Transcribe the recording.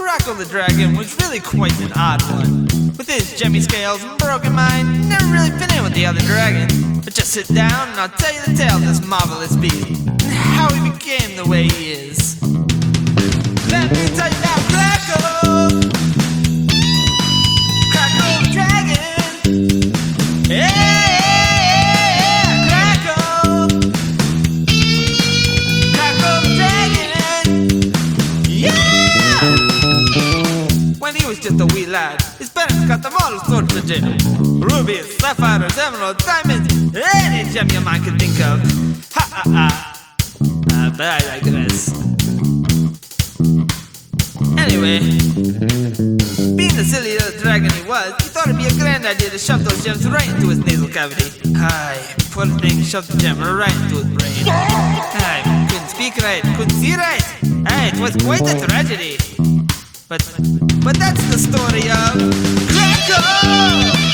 Crackle the dragon was really quite an odd one. With his gemmy scales and broken mind, never really fit in with the other dragons. But just sit down and I'll tell you the tale of this marvelous beast, and how he became the way he is. Let me tell you about Crackle! Crackle the dragon! Yeah! Crackle! Crackle the dragon! Yeah! When he was just a wee lad, his parents got them all sorts of gems. Rubies, sapphires, emeralds, diamonds, any gem your mind could think of. Ha ha ha! But I digress. Anyway, being the silly little dragon he was, he thought it'd be a grand idea to shove those gems right into his nasal cavity. Aye, poor thing shoved the gem right into his brain. Aye, couldn't speak right, couldn't see right. Aye, it was quite a tragedy. But that's the story of Crackle!